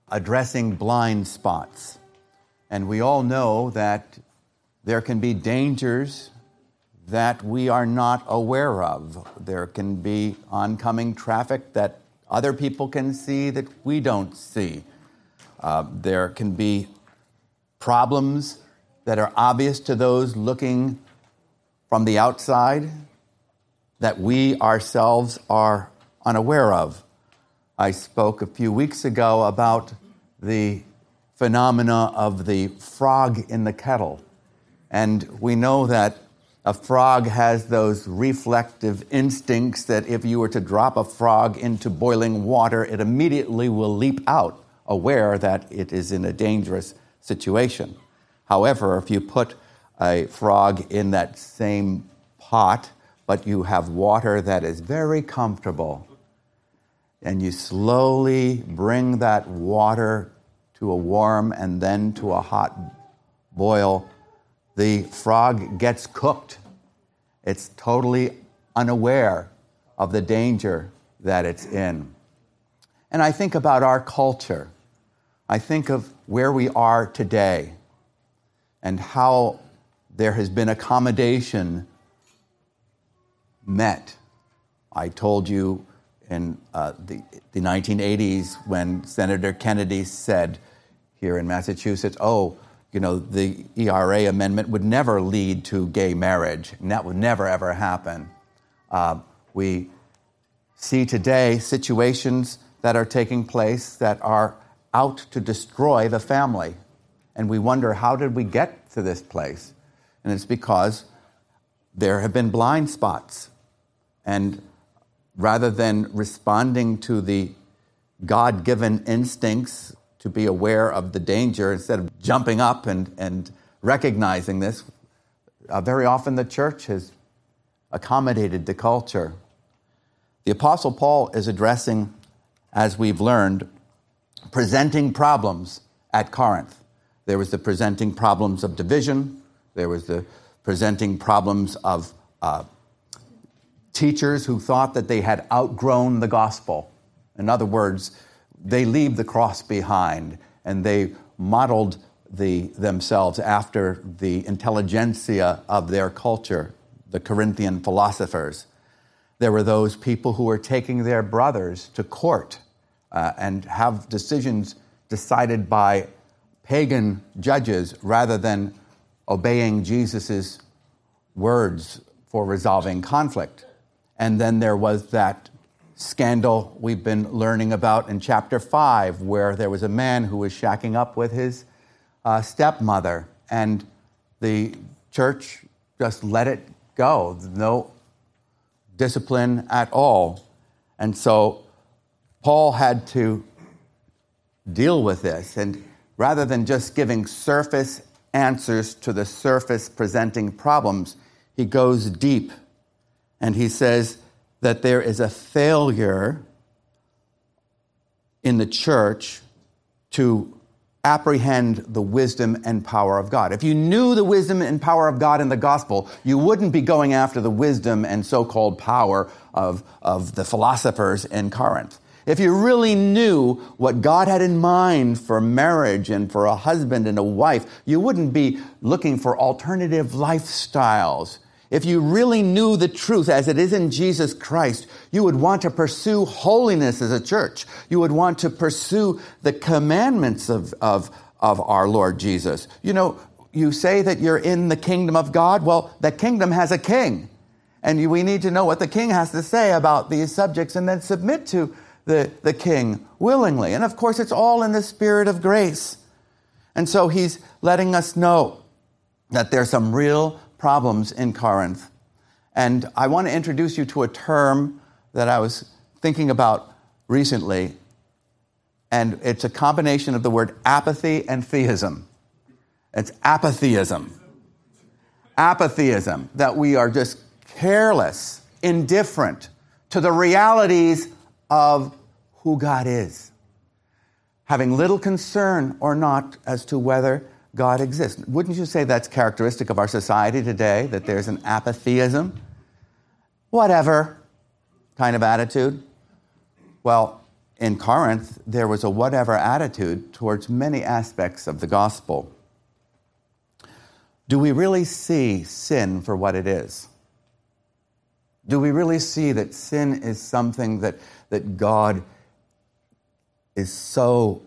addressing blind spots. And we all know that there can be dangers that we are not aware of. There can be oncoming traffic that other people can see that we don't see. There can be problems that are obvious to those looking from the outside that we ourselves are unaware of. I spoke a few weeks ago about the phenomena of the frog in the kettle. And we know that a frog has those reflective instincts that if you were to drop a frog into boiling water, it immediately will leap out, aware that it is in a dangerous situation. However, if you put a frog in that same pot, but you have water that is very comfortable, and you slowly bring that water to a warm and then to a hot boil, the frog gets cooked. It's totally unaware of the danger that it's in. And I think about our culture. I think of where we are today and how there has been accommodation met. I told you in the 1980s when Senator Kennedy said here in Massachusetts, the ERA amendment would never lead to gay marriage, and that would never, ever happen. We see today situations that are taking place that are out to destroy the family. And we wonder, how did we get to this place? And it's because there have been blind spots. And rather than responding to the God-given instincts to be aware of the danger, instead of jumping up and recognizing this, very often the church has accommodated the culture. The Apostle Paul is addressing, as we've learned, presenting problems at Corinth. There was the presenting problems of division. There was the presenting problems of teachers who thought that they had outgrown the gospel. In other words, they leave the cross behind, and they modeled themselves after the intelligentsia of their culture, the Corinthian philosophers. There were those people who were taking their brothers to court and have decisions decided by pagan judges rather than obeying Jesus' words for resolving conflict. And then there was that scandal we've been learning about in chapter 5, where there was a man who was shacking up with his stepmother, and the church just let it go. No discipline at all. And so Paul had to deal with this, and rather than just giving surface answers to the surface presenting problems, he goes deep, and he says that there is a failure in the church to apprehend the wisdom and power of God. If you knew the wisdom and power of God in the gospel, you wouldn't be going after the wisdom and so-called power of the philosophers in Corinth. If you really knew what God had in mind for marriage and for a husband and a wife, you wouldn't be looking for alternative lifestyles. If you really knew the truth as it is in Jesus Christ, you would want to pursue holiness as a church. You would want to pursue the commandments of our Lord Jesus. You know, you say that you're in the kingdom of God. Well, the kingdom has a king. And we need to know what the king has to say about these subjects and then submit to the king willingly. And of course, it's all in the spirit of grace. And so he's letting us know that there's some real problems in Corinth. And I want to introduce you to a term that I was thinking about recently. And it's a combination of the word apathy and theism. It's apatheism. Apatheism, that we are just careless, indifferent to the realities of who God is, having little concern or not as to whether God exists. Wouldn't you say that's characteristic of our society today, that there's an apatheism? Whatever kind of attitude? Well, in Corinth, there was a whatever attitude towards many aspects of the gospel. Do we really see sin for what it is? Do we really see that sin is something that God is so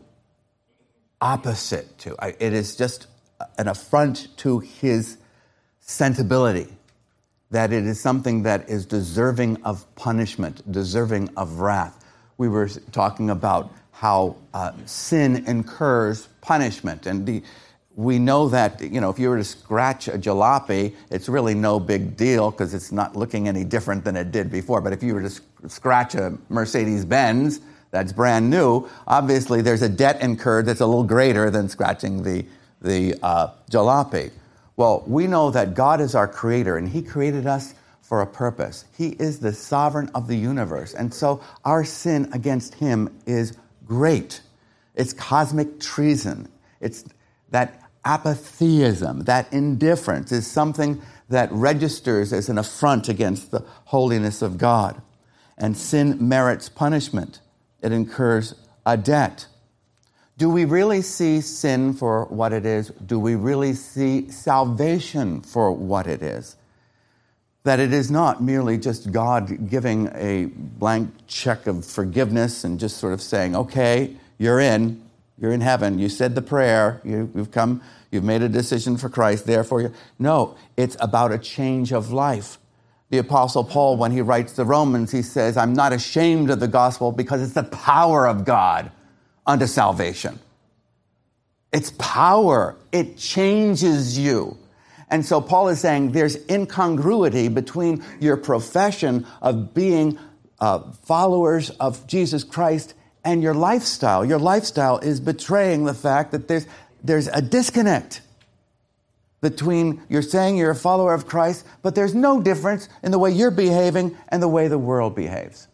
opposite to? It is just an affront to his sensibility, that it is something that is deserving of punishment, deserving of wrath. We were talking about how sin incurs punishment, and we know that, if you were to scratch a jalopy, it's really no big deal because it's not looking any different than it did before. But if you were to scratch a Mercedes-Benz that's brand new, obviously there's a debt incurred that's a little greater than scratching the jalopy. Well, we know that God is our creator, and he created us for a purpose. He is the sovereign of the universe. And so our sin against him is great. It's cosmic treason. It's that apatheism, that indifference is something that registers as an affront against the holiness of God. And sin merits punishment. It incurs a debt. Do we really see sin for what it is? Do we really see salvation for what it is? That it is not merely just God giving a blank check of forgiveness and just sort of saying, okay, you're in heaven, you said the prayer, you've made a decision for Christ, therefore no, it's about a change of life. The Apostle Paul, when he writes the Romans, he says, I'm not ashamed of the gospel because it's the power of God unto salvation. It's power. It changes you. And so Paul is saying there's incongruity between your profession of being followers of Jesus Christ and your lifestyle. Your lifestyle is betraying the fact that there's a disconnect between you're saying you're a follower of Christ, but there's no difference in the way you're behaving and the way the world behaves.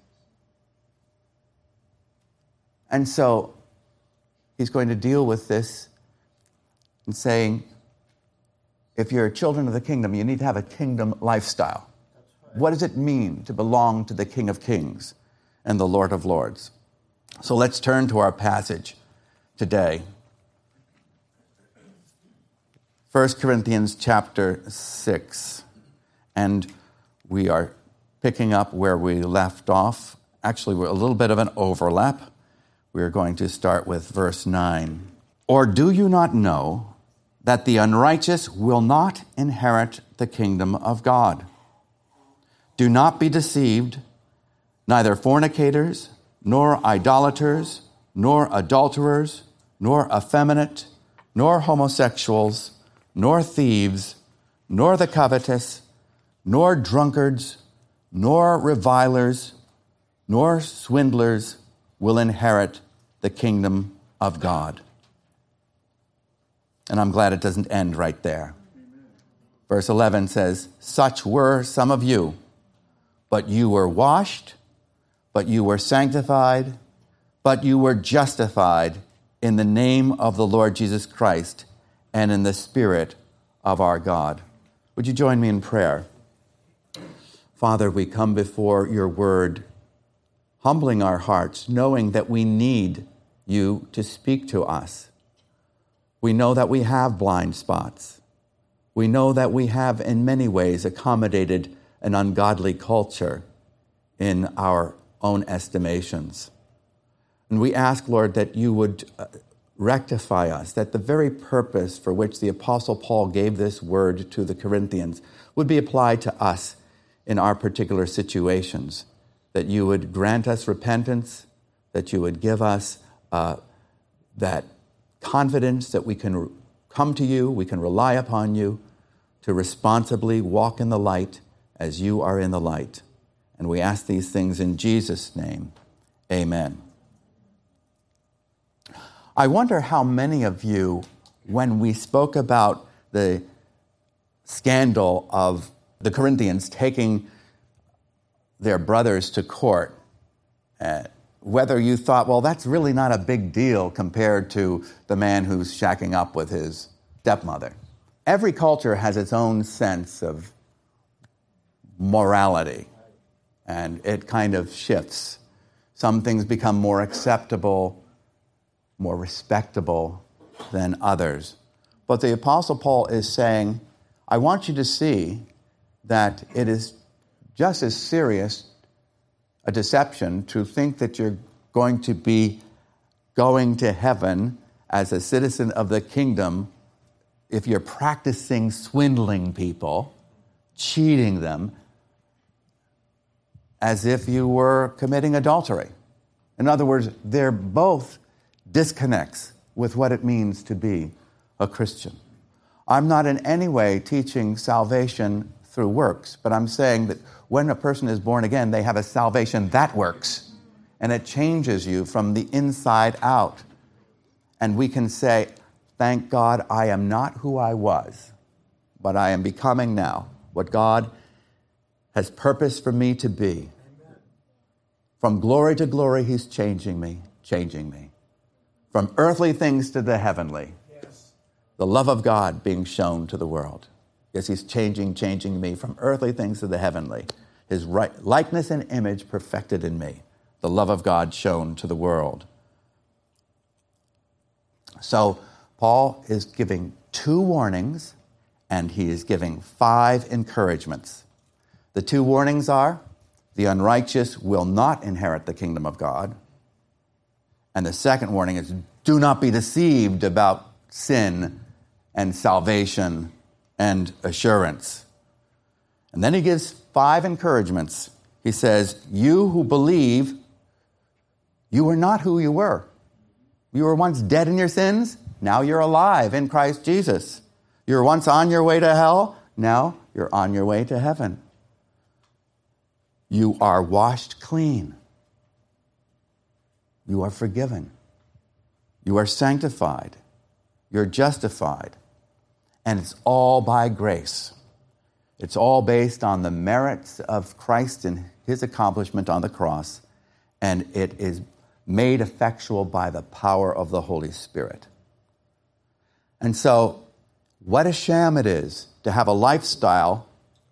And so he's going to deal with this and saying, if you're children of the kingdom, you need to have a kingdom lifestyle. What does it mean to belong to the King of Kings and the Lord of Lords? So let's turn to our passage today. 1 Corinthians chapter 6. And we are picking up where we left off. Actually, we're a little bit of an overlap. We're going to start with verse 9. Or do you not know that the unrighteous will not inherit the kingdom of God? Do not be deceived, neither fornicators, nor idolaters, nor adulterers, nor effeminate, nor homosexuals, nor thieves, nor the covetous, nor drunkards, nor revilers, nor swindlers will inherit the kingdom of God. And I'm glad it doesn't end right there. Verse 11 says, such were some of you, but you were washed, but you were sanctified, but you were justified in the name of the Lord Jesus Christ and in the Spirit of our God. Would you join me in prayer? Father, we come before your word, humbling our hearts, knowing that we need you to speak to us. We know that we have blind spots. We know that we have in many ways accommodated an ungodly culture in our own estimations. And we ask, Lord, that you would rectify us, that the very purpose for which the Apostle Paul gave this word to the Corinthians would be applied to us in our particular situations, that you would grant us repentance, that you would give us that confidence that we can come to you, we can rely upon you to responsibly walk in the light as you are in the light. And we ask these things in Jesus' name. Amen. I wonder how many of you, when we spoke about the scandal of the Corinthians taking their brothers to court, whether you thought, well, that's really not a big deal compared to the man who's shacking up with his stepmother. Every culture has its own sense of morality, and it kind of shifts. Some things become more acceptable, more respectable than others. But the Apostle Paul is saying, I want you to see that it is just as serious a deception to think that you're going to be going to heaven as a citizen of the kingdom if you're practicing swindling people, cheating them, as if you were committing adultery. In other words, they're both disconnects with what it means to be a Christian. I'm not in any way teaching salvation through works, but I'm saying that when a person is born again, they have a salvation that works, and it changes you from the inside out. And we can say, thank God I am not who I was, but I am becoming now what God has purposed for me to be. From glory to glory, he's changing me. From earthly things to the heavenly. Yes. The love of God being shown to the world. Yes, he's changing me from earthly things to the heavenly. His likeness and image perfected in me. The love of God shown to the world. So Paul is giving 2 warnings, and he is giving 5 encouragements. The 2 warnings are, the unrighteous will not inherit the kingdom of God. And the second warning is, do not be deceived about sin and salvation and assurance. And then he gives 5 encouragements. He says, you who believe, you are not who you were. You were once dead in your sins. Now you're alive in Christ Jesus. You were once on your way to hell. Now you're on your way to heaven. You are washed clean. You are forgiven. You are sanctified. You're justified. And it's all by grace. It's all based on the merits of Christ and his accomplishment on the cross. And it is made effectual by the power of the Holy Spirit. And so, what a sham it is to have a lifestyle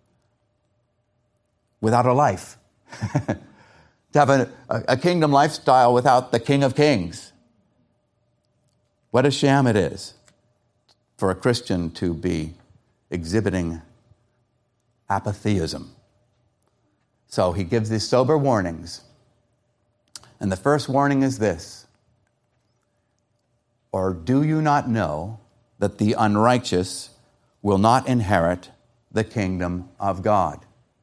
without a life. To have a kingdom lifestyle without the King of Kings. What a sham it is for a Christian to be exhibiting apatheism. So he gives these sober warnings. And the first warning is this: or do you not know that the unrighteous will not inherit the kingdom of God?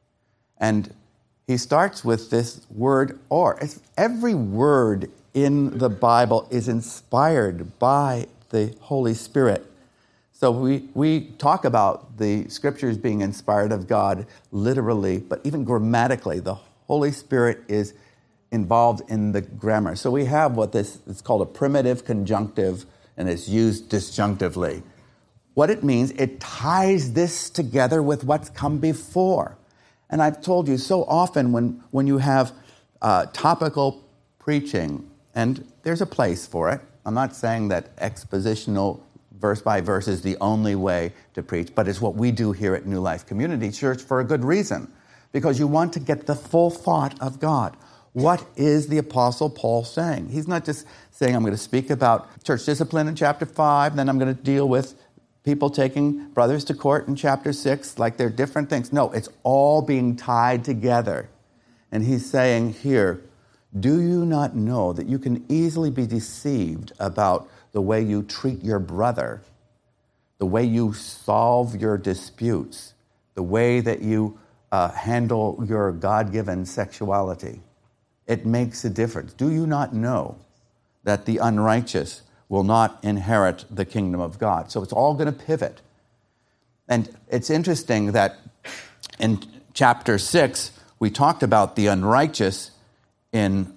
And he starts with this word or. Every word in the Bible is inspired by the Holy Spirit. So we talk about the scriptures being inspired of God literally, but even grammatically, the Holy Spirit is involved in the grammar. So we have it's called a primitive conjunctive, and it's used disjunctively. What it means, it ties this together with what's come before. And I've told you so often when you have topical preaching, and there's a place for it. I'm not saying that expositional verse by verse is the only way to preach, but it's what we do here at New Life Community Church for a good reason, because you want to get the full thought of God. What is the Apostle Paul saying? He's not just saying, I'm going to speak about church discipline in chapter 5, then I'm going to deal with people taking brothers to court in chapter 6, like they're different things. No, it's all being tied together. And he's saying here, do you not know that you can easily be deceived about the way you treat your brother, the way you solve your disputes, the way that you handle your God-given sexuality? It makes a difference. Do you not know that the unrighteous will not inherit the kingdom of God? So it's all going to pivot. And it's interesting that in chapter 6, we talked about the unrighteous in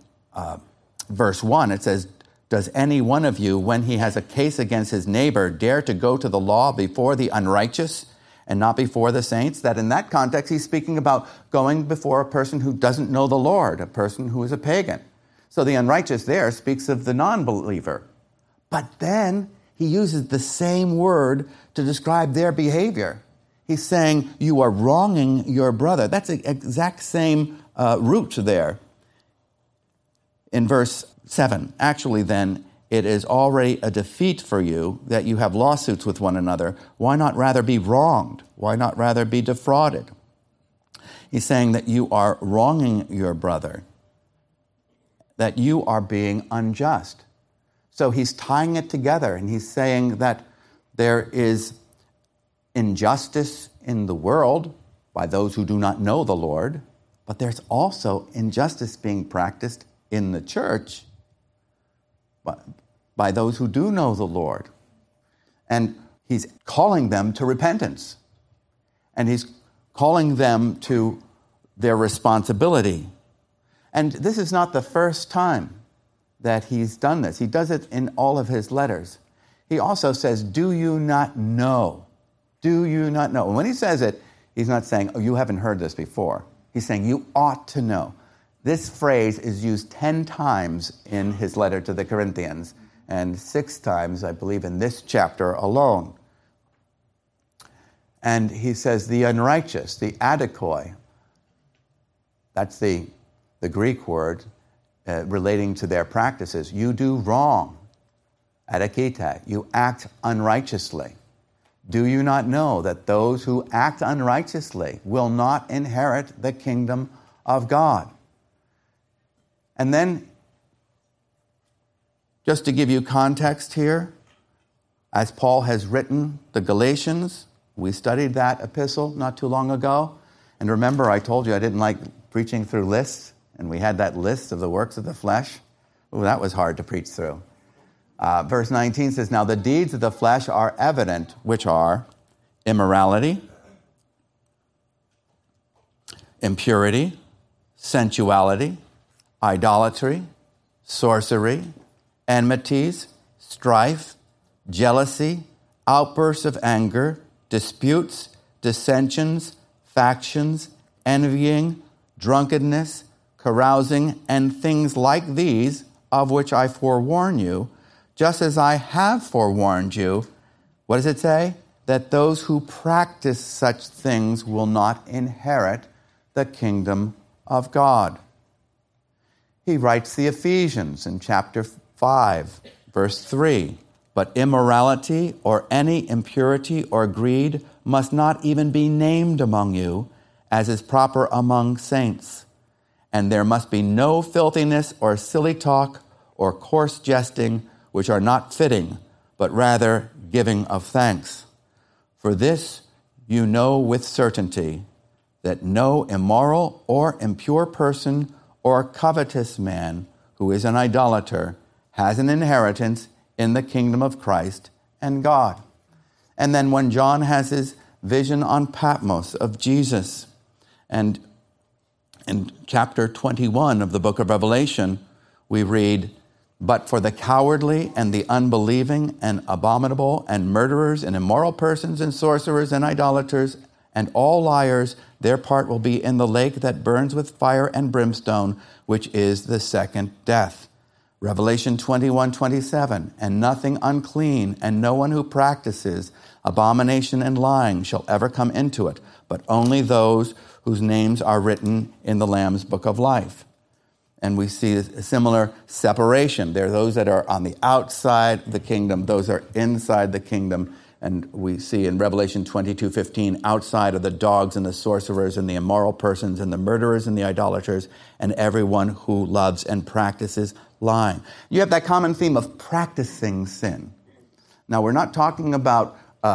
verse 1. It says, does any one of you, when he has a case against his neighbor, dare to go to the law before the unrighteous and not before the saints? That in that context, he's speaking about going before a person who doesn't know the Lord, a person who is a pagan. So the unrighteous there speaks of the non-believer. But then he uses the same word to describe their behavior. He's saying, you are wronging your brother. That's the exact same root there. In verse 7, actually then, it is already a defeat for you that you have lawsuits with one another. Why not rather be wronged? Why not rather be defrauded? He's saying that you are wronging your brother, that you are being unjust. So he's tying it together, and he's saying that there is injustice in the world by those who do not know the Lord, but there's also injustice being practiced in the church by those who do know the Lord. And he's calling them to repentance. And he's calling them to their responsibility. And this is not the first time that he's done this. He does it in all of his letters. He also says, do you not know? Do you not know? And when he says it, he's not saying, oh, you haven't heard this before. He's saying, you ought to know. This phrase is used 10 times in his letter to the Corinthians, and 6 times, I believe, in this chapter alone. And he says, the unrighteous, the adikoi, that's the Greek word relating to their practices. You do wrong. Adikita, you act unrighteously. Do you not know that those who act unrighteously will not inherit the kingdom of God? And then, just to give you context here, as Paul has written the Galatians, we studied that epistle not too long ago. And remember, I told you I didn't like preaching through lists, and we had that list of the works of the flesh. Ooh, that was hard to preach through. Verse 19 says, now the deeds of the flesh are evident, which are immorality, impurity, sensuality, idolatry, sorcery, enmities, strife, jealousy, outbursts of anger, disputes, dissensions, factions, envying, drunkenness, carousing, and things like these, of which I forewarn you, just as I have forewarned you. What does it say? That those who practice such things will not inherit the kingdom of God. He writes the Ephesians in chapter 5, verse 3. But immorality or any impurity or greed must not even be named among you, as is proper among saints. And there must be no filthiness or silly talk or coarse jesting, which are not fitting, but rather giving of thanks. For this you know with certainty, that no immoral or impure person or covetous man who is an idolater has an inheritance in the kingdom of Christ and God. And then when John has his vision on Patmos of Jesus, and in chapter 21 of the book of Revelation, we read, but for the cowardly and the unbelieving and abominable and murderers and immoral persons and sorcerers and idolaters and all liars, their part will be in the lake that burns with fire and brimstone, which is the second death. Revelation 21:27, and nothing unclean and no one who practices abomination and lying shall ever come into it, but only those whose names are written in the Lamb's book of life. And we see a similar separation. There are those that are on the outside the kingdom, those are inside the kingdom. And we see in Revelation 22:15, outside are the dogs and the sorcerers and the immoral persons and the murderers and the idolaters and everyone who loves and practices lying. You have that common theme of practicing sin. Now, we're not talking about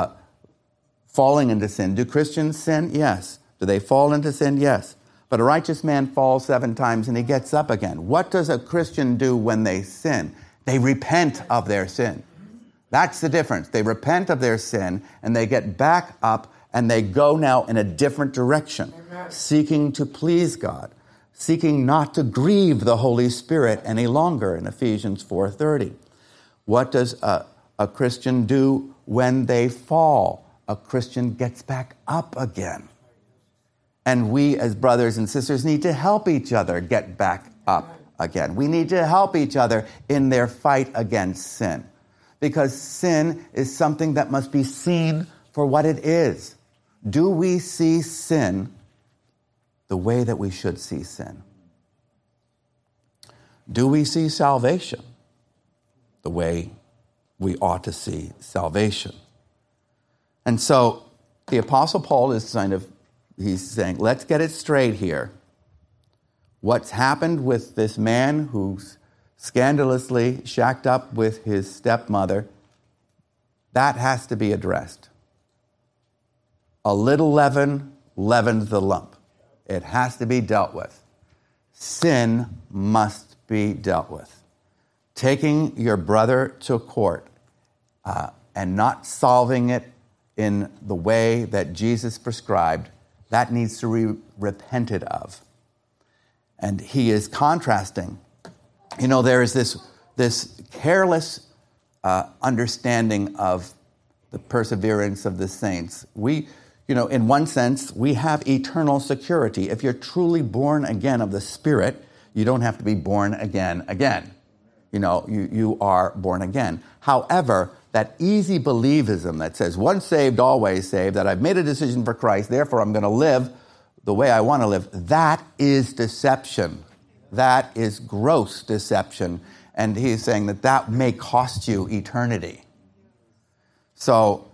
falling into sin. Do Christians sin? Yes. Do they fall into sin? Yes. But a righteous man falls 7 times and he gets up again. What does a Christian do when they sin? They repent of their sin. That's the difference. They repent of their sin and they get back up and they go now in a different direction, seeking to please God, seeking not to grieve the Holy Spirit any longer in Ephesians 4:30. What does a Christian do when they fall? A Christian gets back up again. And we as brothers and sisters need to help each other get back up again. We need to help each other in their fight against sin. Because sin is something that must be seen for what it is. Do we see sin the way that we should see sin? do we see salvation the way we ought to see salvation? And so the Apostle Paul is he's saying, let's get it straight here. What's happened with this man who's scandalously shacked up with his stepmother, that has to be addressed. A little leaven leavens the lump. It has to be dealt with. Sin must be dealt with. Taking your brother to court and not solving it in the way that Jesus prescribed, that needs to be repented of. And he is contrasting. There is this careless understanding of the perseverance of the saints. In one sense, we have eternal security. If you're truly born again of the Spirit, you don't have to be born again. You are born again. However, that easy believism that says, once saved, always saved, that I've made a decision for Christ, therefore I'm going to live the way I want to live, that is deception. That is gross deception. And he's saying that may cost you eternity. So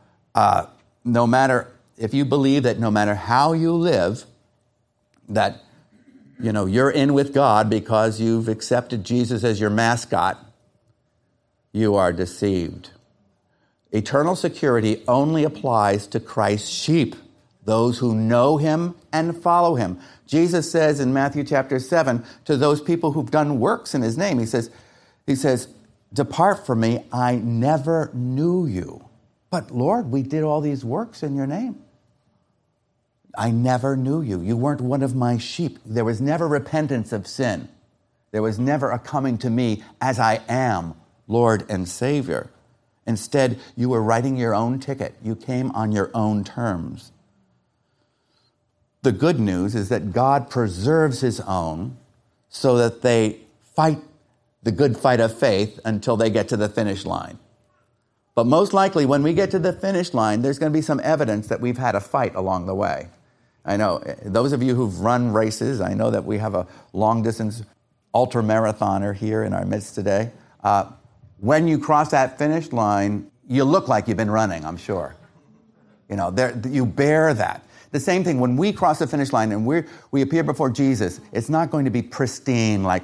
if you believe that no matter how you live, that you're in with God because you've accepted Jesus as your mascot, you are deceived. Eternal security only applies to Christ's sheep, those who know him and follow him. Jesus says in Matthew chapter 7 to those people who've done works in his name, he says, depart from me, I never knew you. But Lord, we did all these works in your name. I never knew you. You weren't one of my sheep. There was never repentance of sin. There was never a coming to me as I am, Lord and Savior. Instead, you were writing your own ticket. You came on your own terms. The good news is that God preserves his own so that they fight the good fight of faith until they get to the finish line. But most likely, when we get to the finish line, there's going to be some evidence that we've had a fight along the way. I know, those of you who've run races, I know that we have a long-distance ultra-marathoner here in our midst today. When you cross that finish line, you look like you've been running, I'm sure. You bear that. The same thing, when we cross the finish line and we appear before Jesus, it's not going to be pristine like,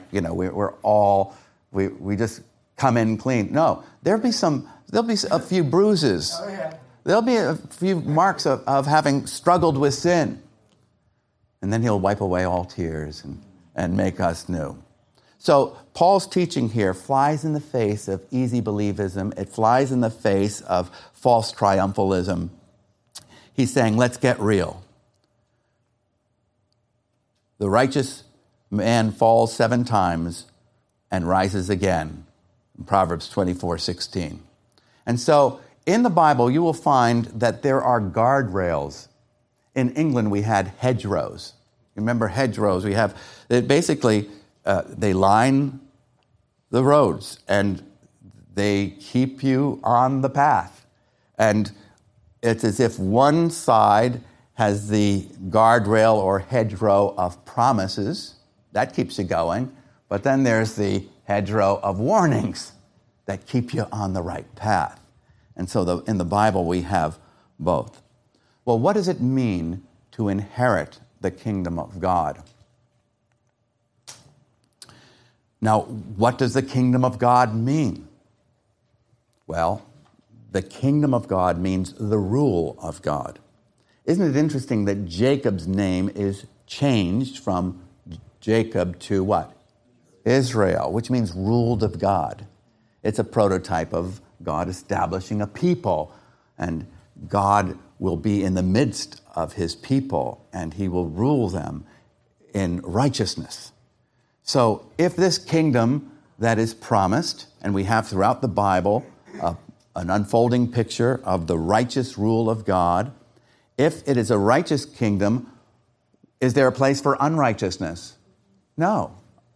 we just come in clean. No, there'll be a few bruises. Oh, yeah. There'll be a few marks of having struggled with sin. And then he'll wipe away all tears and make us new. So Paul's teaching here flies in the face of easy believism. It flies in the face of false triumphalism. He's saying, let's get real. The righteous man falls 7 times and rises again. In Proverbs 24:16. And so in the Bible, you will find that there are guardrails. In England, we had hedgerows. You remember hedgerows? They line the roads and they keep you on the path. And it's as if one side has the guardrail or hedgerow of promises. That keeps you going. But then there's the hedgerow of warnings that keep you on the right path. And so in the Bible, we have both. Well, what does it mean to inherit the kingdom of God? Now, what does the kingdom of God mean? Well, the kingdom of God means the rule of God. Isn't it interesting that Jacob's name is changed from Jacob to what? Israel, which means ruled of God. It's a prototype of God establishing a people, and God will be in the midst of his people, and he will rule them in righteousness. So if this kingdom that is promised, and we have throughout the Bible an unfolding picture of the righteous rule of God, if it is a righteous kingdom, is there a place for unrighteousness? No.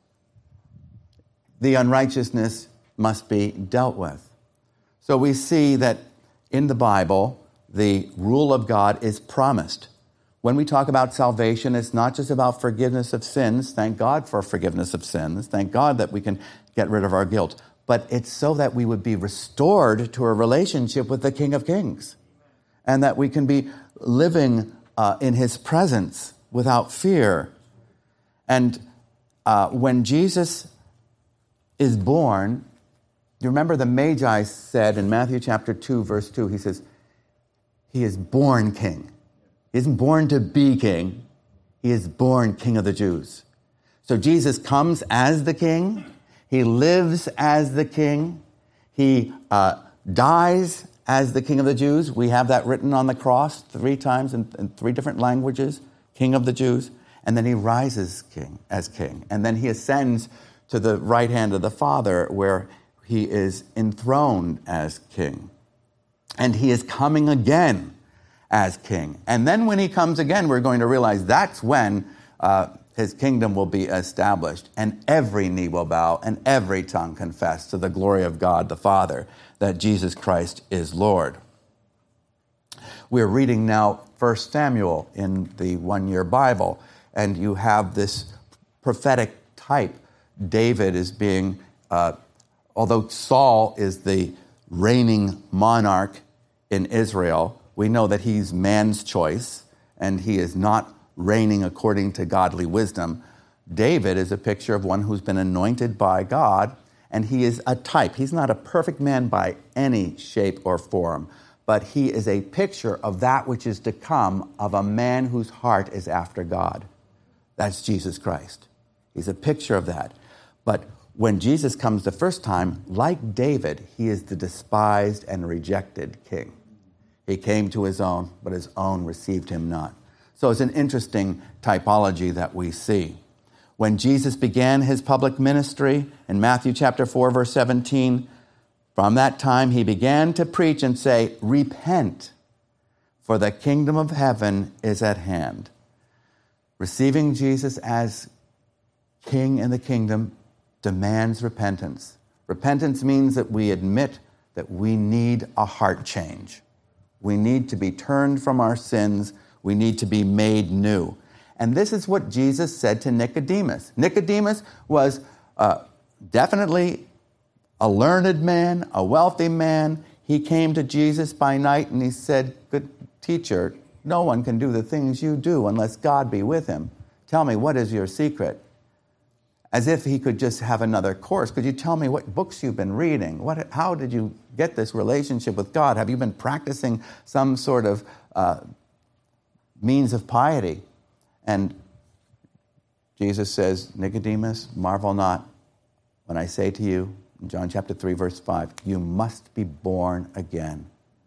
The unrighteousness must be dealt with. So we see that in the Bible, the rule of God is promised. When we talk about salvation, it's not just about forgiveness of sins. Thank God for forgiveness of sins. Thank God that we can get rid of our guilt. But it's so that we would be restored to a relationship with the King of Kings, and that we can be living in his presence without fear. And when Jesus is born, you remember the Magi said in Matthew chapter 2, verse 2, he says, he is born king. He isn't born to be king. He is born King of the Jews. So Jesus comes as the king. He lives as the king. He dies as the King of the Jews. We have that written on the cross 3 times in 3 different languages, King of the Jews. And then he rises as king. And then he ascends to the right hand of the Father, where he is enthroned as king. And he is coming again as king. And then when he comes again, we're going to realize that's when his kingdom will be established, and every knee will bow and every tongue confess to the glory of God the Father that Jesus Christ is Lord. We're reading now 1 Samuel in the one-year Bible, and you have this prophetic type. David is being, although Saul is the reigning monarch in Israel, we know that he's man's choice, and he is not reigning according to godly wisdom. David is a picture of one who's been anointed by God, and he is a type. He's not a perfect man by any shape or form, but he is a picture of that which is to come, of a man whose heart is after God. That's Jesus Christ. He's a picture of that. But when Jesus comes the first time, like David, he is the despised and rejected king. He came to his own, but his own received him not. So it's an interesting typology that we see. When Jesus began his public ministry in Matthew chapter 4, verse 17, from that time he began to preach and say, "Repent, for the kingdom of heaven is at hand." Receiving Jesus as king in the kingdom demands repentance. Repentance means that we admit that we need a heart change. We need to be turned from our sins. We need to be made new. And this is what Jesus said to Nicodemus. Nicodemus was definitely a learned man, a wealthy man. He came to Jesus by night and he said, "Good teacher, no one can do the things you do unless God be with him. Tell me, what is your secret?" As if he could just have another course. Could you tell me what books you've been reading? How did you get this relationship with God? Have you been practicing some sort of means of piety? And Jesus says, "Nicodemus, marvel not when I say to you," in John chapter 3, verse 5, "you must be born again."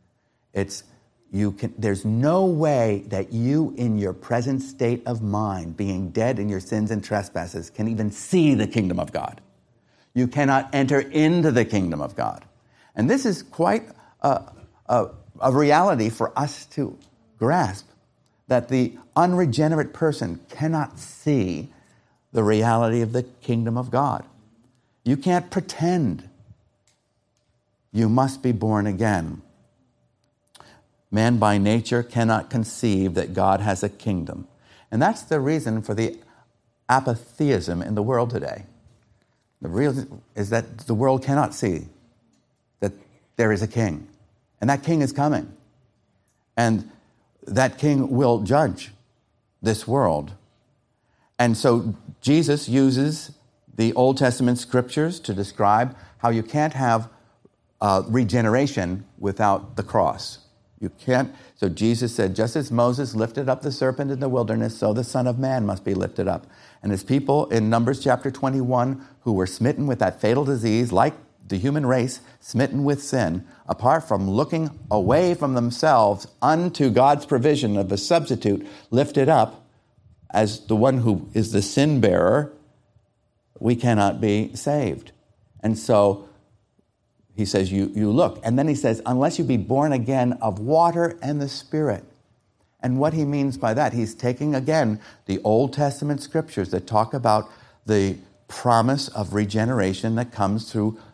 There's no way that you, in your present state of mind, being dead in your sins and trespasses, can even see the kingdom of God. You cannot enter into the kingdom of God. And this is quite a reality for us to grasp, that the unregenerate person cannot see the reality of the kingdom of God. You can't pretend. You must be born again. Man by nature cannot conceive that God has a kingdom. And that's the reason for the apatheism in the world today. The reason is that the world cannot see that there is a king. And that king is coming. And that king will judge this world. And so Jesus uses the Old Testament scriptures to describe how you can't have regeneration without the cross. You can't. So Jesus said, just as Moses lifted up the serpent in the wilderness, so the Son of Man must be lifted up. And his people in Numbers chapter 21 who were smitten with that fatal disease, like the human race, smitten with sin, apart from looking away from themselves unto God's provision of a substitute, lifted up as the one who is the sin bearer, we cannot be saved. And so he says, you look. And then he says, unless you be born again of water and the Spirit. And what he means by that, he's taking again the Old Testament scriptures that talk about the promise of regeneration that comes through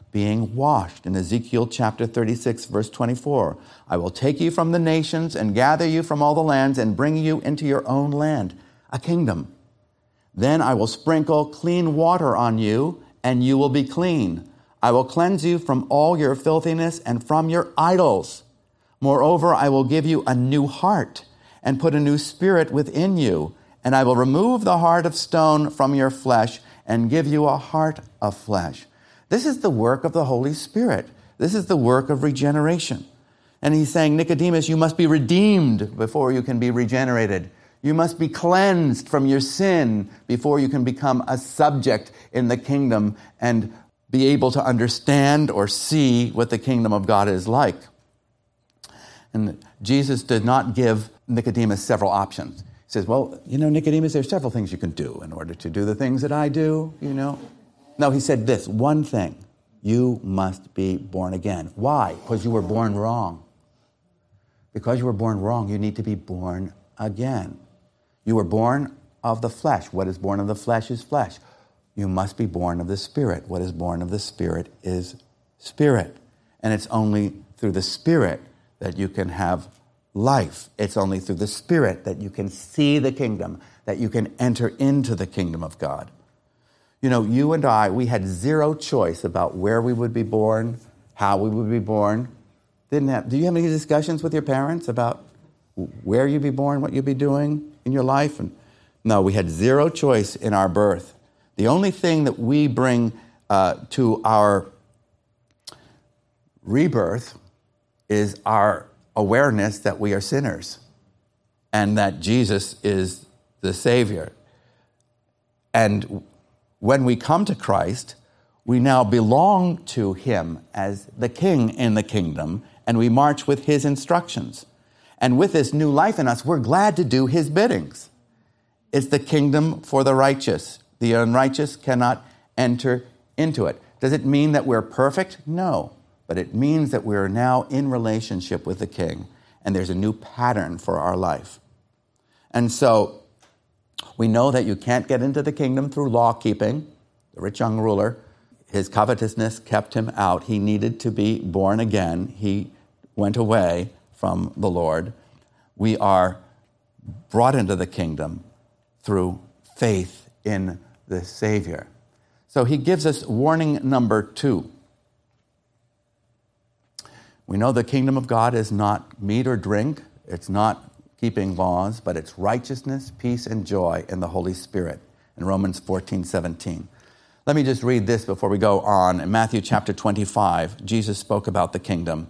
being washed. In Ezekiel chapter 36, verse 24, I will take you from the nations and gather you from all the lands and bring you into your own land, a kingdom. Then I will sprinkle clean water on you, and you will be clean. I will cleanse you from all your filthiness and from your idols. Moreover, I will give you a new heart and put a new spirit within you, and I will remove the heart of stone from your flesh and give you a heart of flesh. This is the work of the Holy Spirit. This is the work of regeneration. And he's saying, Nicodemus, you must be redeemed before you can be regenerated. You must be cleansed from your sin before you can become a subject in the kingdom and be able to understand or see what the kingdom of God is like. And Jesus did not give Nicodemus several options. He says, well, Nicodemus, there's several things you can do in order to do the things that I do, No, he said this, one thing, you must be born again. Why? Because you were born wrong. Because you were born wrong, you need to be born again. You were born of the flesh. What is born of the flesh is flesh. You must be born of the Spirit. What is born of the Spirit is spirit. And it's only through the Spirit that you can have life. It's only through the Spirit that you can see the kingdom, that you can enter into the kingdom of God. You and I, we had zero choice about where we would be born, how we would be born. Do you have any discussions with your parents about where you'd be born, what you'd be doing in your life? No, we had zero choice in our birth. The only thing that we bring to our rebirth is our awareness that we are sinners and that Jesus is the Savior. And when we come to Christ, we now belong to him as the king in the kingdom, and we march with his instructions. And with this new life in us, we're glad to do his biddings. It's the kingdom for the righteous. The unrighteous cannot enter into it. Does it mean that we're perfect? No. But it means that we're now in relationship with the King, and there's a new pattern for our life. And so we know that you can't get into the kingdom through law keeping. The rich young ruler, his covetousness kept him out. He needed to be born again. He went away from the Lord. We are brought into the kingdom through faith in the Savior. So he gives us warning number 2. We know the kingdom of God is not meat or drink. It's not keeping laws, but it's righteousness, peace, and joy in the Holy Spirit in Romans 14:17. Let me just read this before we go on. In Matthew chapter 25, Jesus spoke about the kingdom,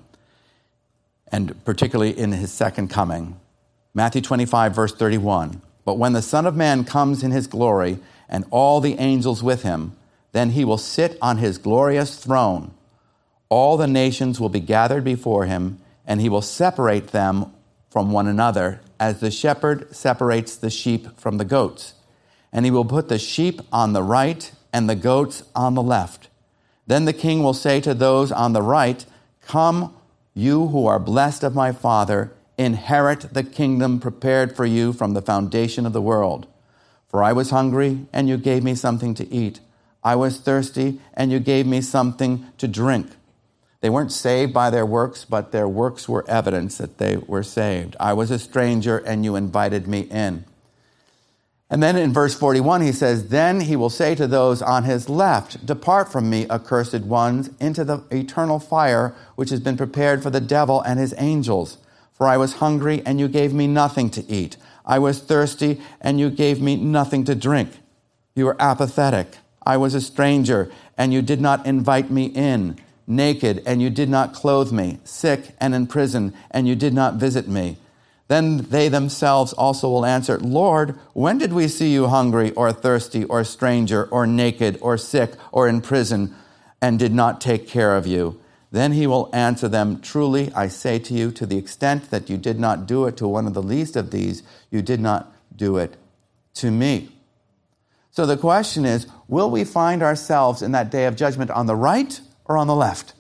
and particularly in his second coming. Matthew 25, verse 31. But when the Son of Man comes in his glory and all the angels with him, then he will sit on his glorious throne. All the nations will be gathered before him, and he will separate them from one another, as the shepherd separates the sheep from the goats. And he will put the sheep on the right and the goats on the left. Then the king will say to those on the right, "Come, you who are blessed of my Father, inherit the kingdom prepared for you from the foundation of the world. For I was hungry, and you gave me something to eat. I was thirsty, and you gave me something to drink." They weren't saved by their works, but their works were evidence that they were saved. I was a stranger, and you invited me in. And then in verse 41, he says, "Then he will say to those on his left, 'Depart from me, accursed ones, into the eternal fire, which has been prepared for the devil and his angels. For I was hungry, and you gave me nothing to eat. I was thirsty, and you gave me nothing to drink. You were apathetic. I was a stranger, and you did not invite me in. Naked, and you did not clothe me. Sick and in prison, and you did not visit me.' Then they themselves also will answer, 'Lord, when did we see you hungry or thirsty or stranger or naked or sick or in prison and did not take care of you?' Then he will answer them, 'Truly, I say to you, to the extent that you did not do it to one of the least of these, you did not do it to me.'" So the question is, will we find ourselves in that day of judgment on the right or on the left?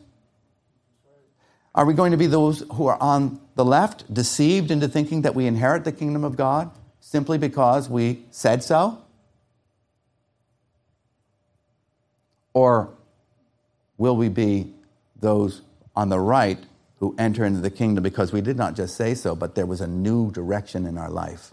Are we going to be those who are on the left, deceived into thinking that we inherit the kingdom of God simply because we said so? Or will we be those on the right who enter into the kingdom because we did not just say so, but there was a new direction in our life,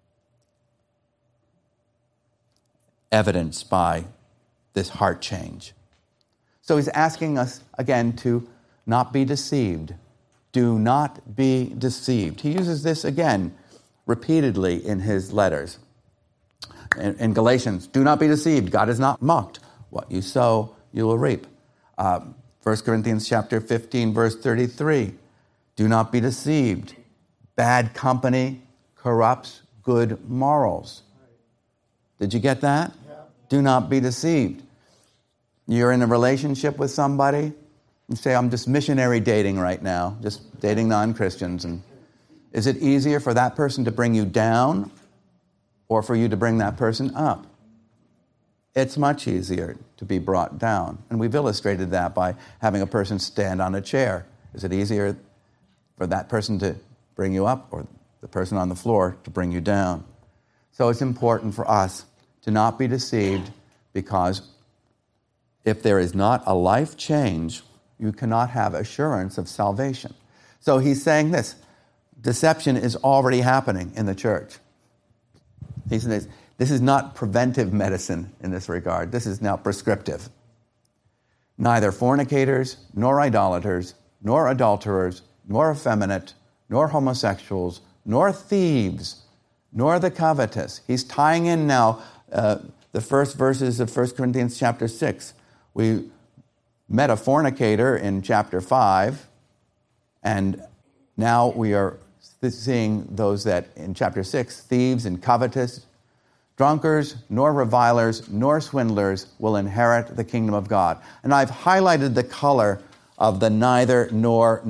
evidenced by this heart change. So he's asking us again to not be deceived. Do not be deceived. He uses this again repeatedly in his letters. In Galatians, do not be deceived. God is not mocked. What you sow, you will reap. 1 Corinthians chapter 15, verse 33. Do not be deceived. Bad company corrupts good morals. Did you get that? Yeah. Do not be deceived. You're in a relationship with somebody. You say, I'm just missionary dating right now, just dating non-Christians. And is it easier for that person to bring you down or for you to bring that person up? It's much easier to be brought down. And we've illustrated that by having a person stand on a chair. Is it easier for that person to bring you up or the person on the floor to bring you down? So it's important for us to not be deceived, because if there is not a life change, you cannot have assurance of salvation. So he's saying this: deception is already happening in the church. He says, this is not preventive medicine in this regard. This is now prescriptive. Neither fornicators, nor idolaters, nor adulterers, nor effeminate, nor homosexuals, nor thieves, nor the covetous. He's tying in now the first verses of 1 Corinthians chapter 6. We met a fornicator in chapter 5, and now we are seeing those that in chapter 6, thieves and covetous, drunkards, nor revilers, nor swindlers will inherit the kingdom of God. And I've highlighted the color of the neither, nor.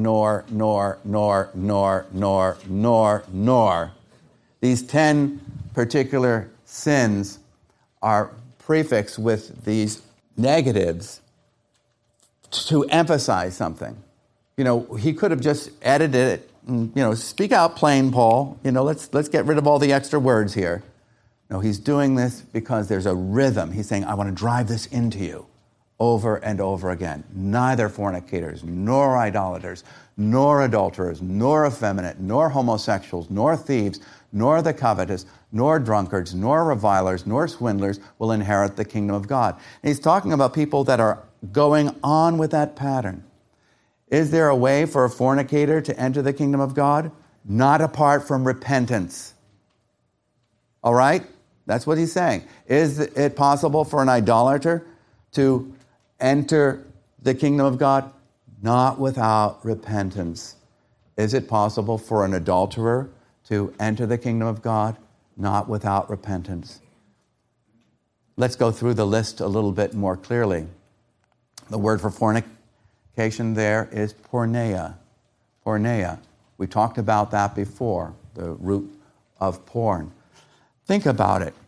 These 10 particular sins are prefixed with these negatives to emphasize something. You know, he could have just edited it and, speak out plain, Paul. Let's get rid of all the extra words here. No, he's doing this because there's a rhythm. He's saying, I want to drive this into you over and over again. Neither fornicators, nor idolaters, nor adulterers, nor effeminate, nor homosexuals, nor thieves, nor the covetous, nor drunkards, nor revilers, nor swindlers will inherit the kingdom of God. And he's talking about people that are going on with that pattern. Is there a way for a fornicator to enter the kingdom of God? Not apart from repentance. All right? That's what he's saying. Is it possible for an idolater to enter the kingdom of God? Not without repentance. Is it possible for an adulterer to enter the kingdom of God? Not without repentance. Let's go through the list a little bit more clearly. The word for fornication there is porneia. Porneia. We talked about that before, the root of porn. Think about it.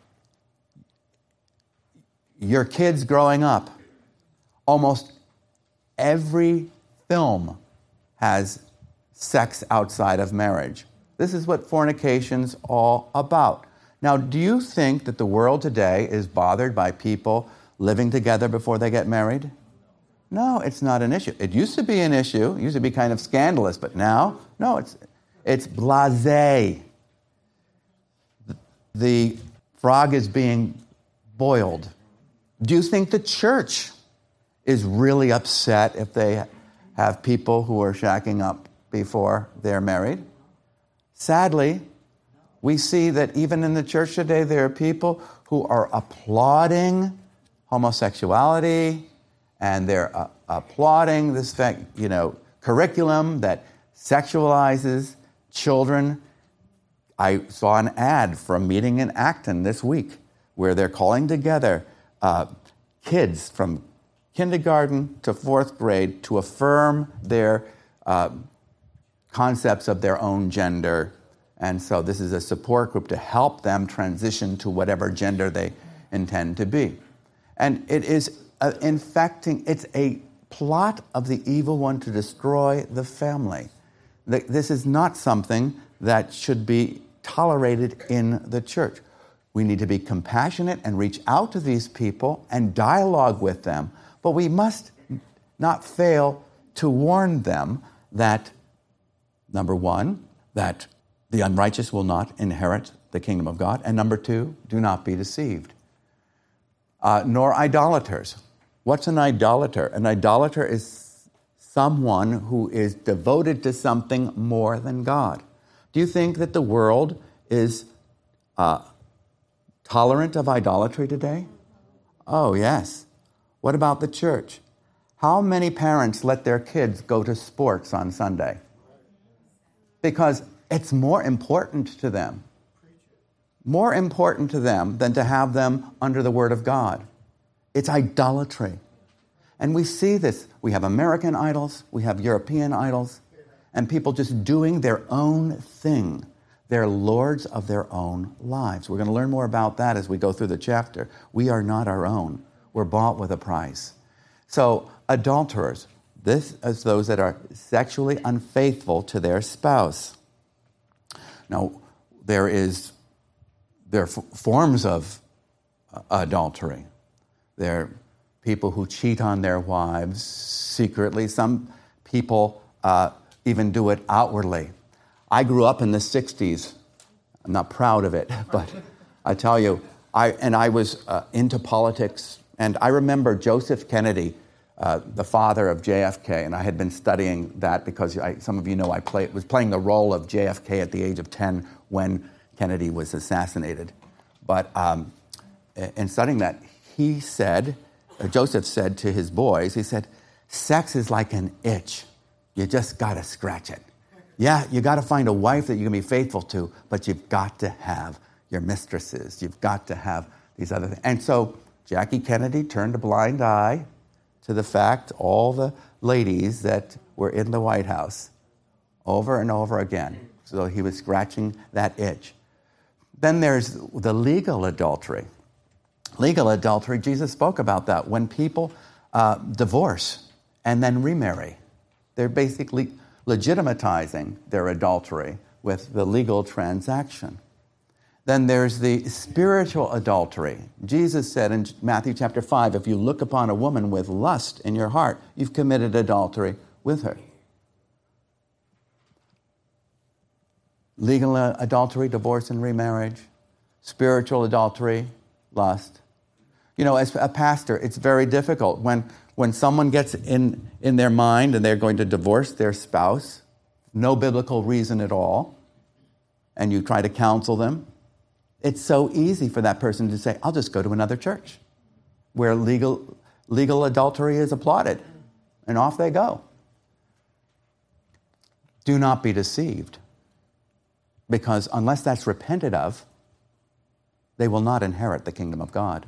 Your kids growing up, almost every film has sex outside of marriage. This is what fornication's all about. Now, do you think that the world today is bothered by people living together before they get married? No, it's not an issue. It used to be an issue. It used to be kind of scandalous, but now, no, it's blasé. The frog is being boiled. Do you think the church is really upset if they have people who are shacking up before they're married? Sadly, we see that even in the church today, there are people who are applauding homosexuality, and they're applauding this curriculum that sexualizes children. I saw an ad from a meeting in Acton this week where they're calling together kids from kindergarten to 4th grade to affirm their concepts of their own gender. And so this is a support group to help them transition to whatever gender they intend to be. And it is infecting, it's a plot of the evil one to destroy the family. This is not something that should be tolerated in the church. We need to be compassionate and reach out to these people and dialogue with them. But we must not fail to warn them that, number one, that the unrighteous will not inherit the kingdom of God, and number two, do not be deceived. Nor idolaters. What's an idolater? An idolater is someone who is devoted to something more than God. Do you think that the world is tolerant of idolatry today? Oh, yes. What about the church? How many parents let their kids go to sports on Sunday? Because it's more important to them. More important to them than to have them under the Word of God. It's idolatry. And we see this. We have American idols, we have European idols, and people just doing their own thing. They're lords of their own lives. We're going to learn more about that as we go through the chapter. We are not our own. We're bought with a price. So, adulterers, this is those that are sexually unfaithful to their spouse. Now, there are forms of adultery. There are people who cheat on their wives secretly. Some people even do it outwardly. I grew up in the 60s. I'm not proud of it, but I tell you, I was into politics, and I remember Joseph Kennedy, the father of JFK, and I had been studying that because some of you know I was playing the role of JFK at the age of 10 when Kennedy was assassinated. But in studying that, Joseph said to his boys, he said, sex is like an itch. You just got to scratch it. Yeah, you got to find a wife that you can be faithful to, but you've got to have your mistresses. You've got to have these other things. And so Jackie Kennedy turned a blind eye to the fact, all the ladies that were in the White House over and over again. So he was scratching that itch. Then there's the legal adultery. Legal adultery, Jesus spoke about that. When people divorce and then remarry, they're basically legitimatizing their adultery with the legal transaction. Then there's the spiritual adultery. Jesus said in Matthew chapter 5, if you look upon a woman with lust in your heart, you've committed adultery with her. Legal adultery, divorce and remarriage. Spiritual adultery, lust. You know, as a pastor, it's very difficult when someone gets in their mind and they're going to divorce their spouse, no biblical reason at all, and you try to counsel them. It's so easy for that person to say, I'll just go to another church where legal adultery is applauded, and off they go. Do not be deceived, because unless that's repented of, they will not inherit the kingdom of God.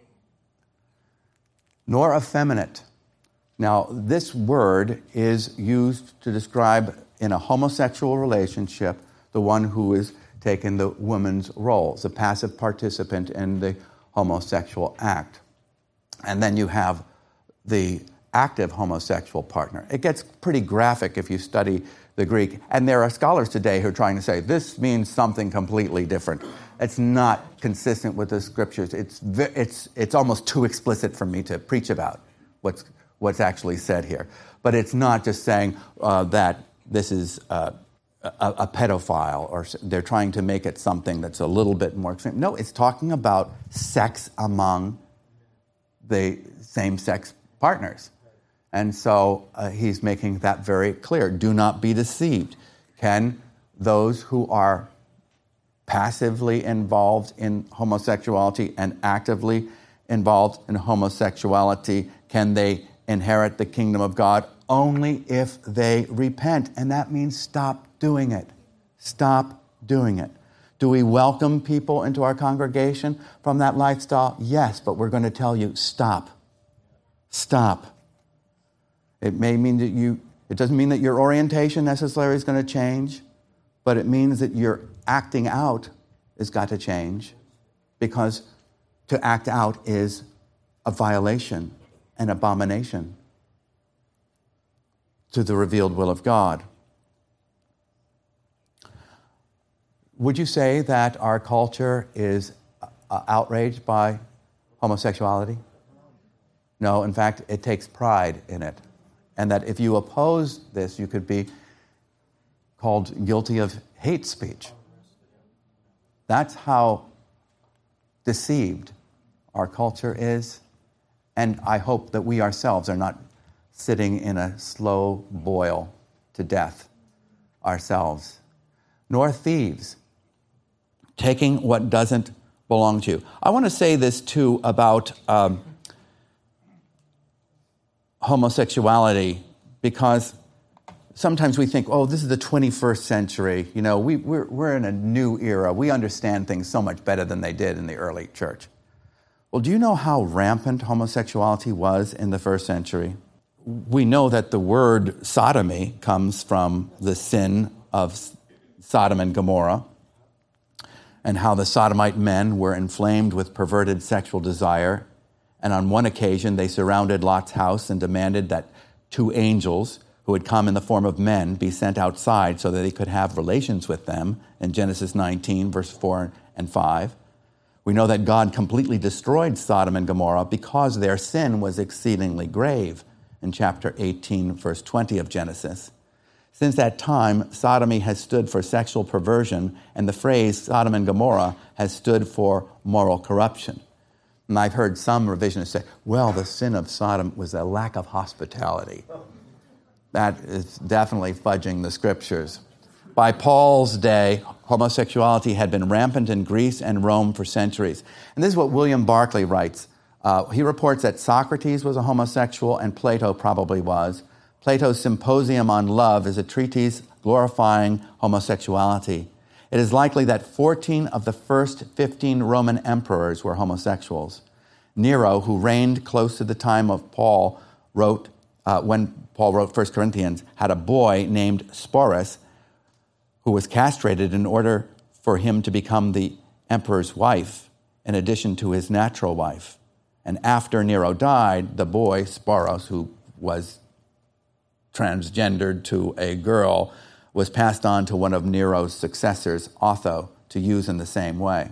Nor effeminate. Now, this word is used to describe in a homosexual relationship the one who is taking the woman's roles, a passive participant in the homosexual act. And then you have the active homosexual partner. It gets pretty graphic if you study the Greek. And there are scholars today who are trying to say this means something completely different. It's not consistent with the scriptures. It's almost too explicit for me to preach about what's actually said here. But it's not just saying that this is a pedophile, or they're trying to make it something that's a little bit more extreme. No, it's talking about sex among the same-sex partners. And so he's making that very clear. Do not be deceived. Can those who are passively involved in homosexuality and actively involved in homosexuality, can they inherit the kingdom of God? Only if they repent. And that means stop doing it. Stop doing it. Do we welcome people into our congregation from that lifestyle? Yes, but we're going to tell you, stop. Stop. It may mean that it doesn't mean that your orientation necessarily is going to change, but it means that your acting out has got to change, because to act out is a violation, an abomination to the revealed will of God. Would you say that our culture is outraged by homosexuality? No, in fact, it takes pride in it. and that if you oppose this, you could be called guilty of hate speech. That's how deceived our culture is, and I hope that we ourselves are not sitting in a slow boil to death ourselves, nor thieves, taking what doesn't belong to you. I want to say this too about homosexuality, because sometimes we think, oh, this is the 21st century. You know, we're in a new era. We understand things so much better than they did in the early church. Well, do you know how rampant homosexuality was in the first century? We know that the word sodomy comes from the sin of Sodom and Gomorrah, and how the Sodomite men were inflamed with perverted sexual desire. And on one occasion, they surrounded Lot's house and demanded that 2 angels who had come in the form of men be sent outside so that they could have relations with them in Genesis 19, verse 4 and 5. We know that God completely destroyed Sodom and Gomorrah because their sin was exceedingly grave in chapter 18, verse 20 of Genesis. Since that time, sodomy has stood for sexual perversion, and the phrase Sodom and Gomorrah has stood for moral corruption. And I've heard some revisionists say, well, the sin of Sodom was a lack of hospitality. That is definitely fudging the scriptures. By Paul's day, homosexuality had been rampant in Greece and Rome for centuries. And this is what William Barclay writes. He reports that Socrates was a homosexual and Plato probably was. Plato's Symposium on Love is a treatise glorifying homosexuality. It is likely that 14 of the first 15 Roman emperors were homosexuals. Nero, who reigned close to the time of Paul, when Paul wrote 1 Corinthians, had a boy named Sporus who was castrated in order for him to become the emperor's wife in addition to his natural wife. And after Nero died, the boy, Sporus, who was transgendered to a girl, was passed on to one of Nero's successors, Otho, to use in the same way.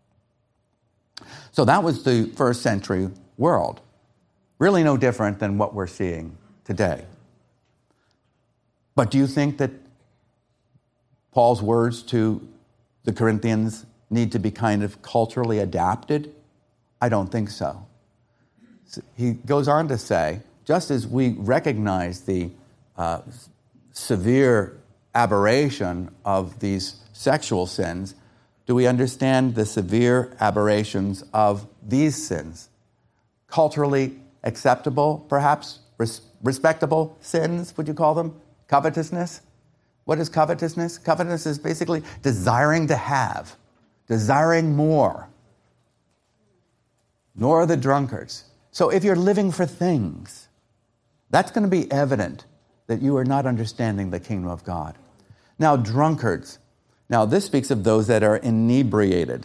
So that was the first century world. Really no different than what we're seeing today. But do you think that Paul's words to the Corinthians need to be kind of culturally adapted? I don't think so. He goes on to say, just as we recognize the severe aberration of these sexual sins, do we understand the severe aberrations of these sins? Culturally acceptable, perhaps, respectable sins, would you call them? Covetousness? What is covetousness? Covetousness is basically desiring to have, desiring more. Nor are the drunkards. So if you're living for things, that's going to be evident that you are not understanding the kingdom of God. Now, drunkards. Now, this speaks of those that are inebriated.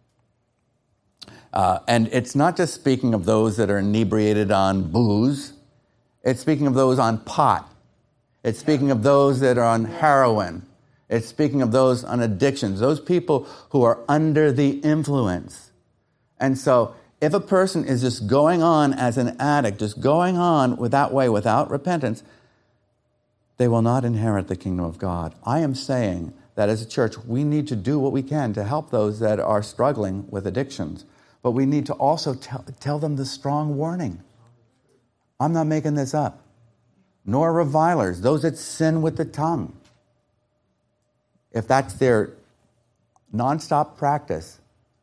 And it's not just speaking of those that are inebriated on booze. It's speaking of those on pot. It's speaking of those that are on heroin. It's speaking of those on addictions, those people who are under the influence. And so if a person is just going on as an addict, just going on that way without repentance, they will not inherit the kingdom of God. I am saying that as a church, we need to do what we can to help those that are struggling with addictions. But we need to also tell them the strong warning. I'm not making this up. Nor revilers, those that sin with the tongue. If that's their nonstop practice,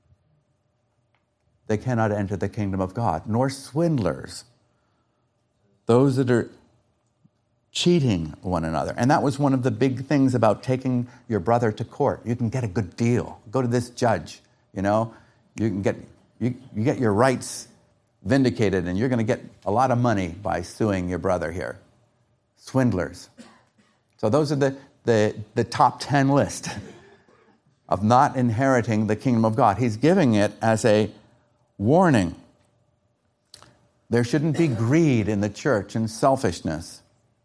they cannot enter the kingdom of God. Nor swindlers, those that are cheating one another. And that was one of the big things about taking your brother to court. You can get a good deal. Go to this judge, you know. You can get you get your rights vindicated, and you're going to get a lot of money by suing your brother here. Swindlers. So those are the top 10 list of not inheriting the kingdom of God. He's giving it as a warning. There shouldn't be greed in the church and selfishness.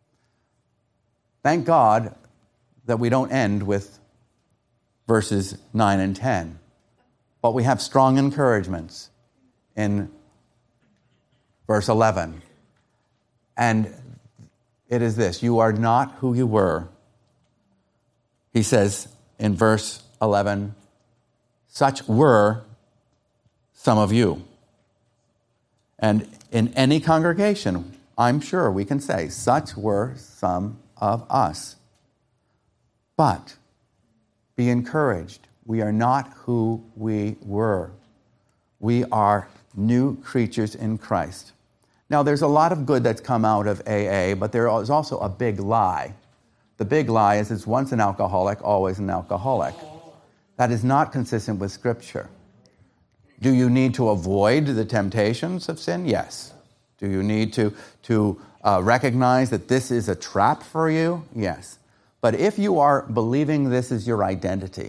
Thank God that we don't end with verses 9 and 10. But we have strong encouragements in verse 11. And it is this: you are not who you were. He says in verse 11, such were some of you. And in any congregation, I'm sure we can say, such were some of us. But be encouraged. We are not who we were. We are new creatures in Christ. Now, there's a lot of good that's come out of AA, but there is also a big lie. The big lie is it's once an alcoholic, always an alcoholic. That is not consistent with Scripture. Do you need to avoid the temptations of sin? Yes. Do you need to recognize that this is a trap for you? Yes. But if you are believing this is your identity,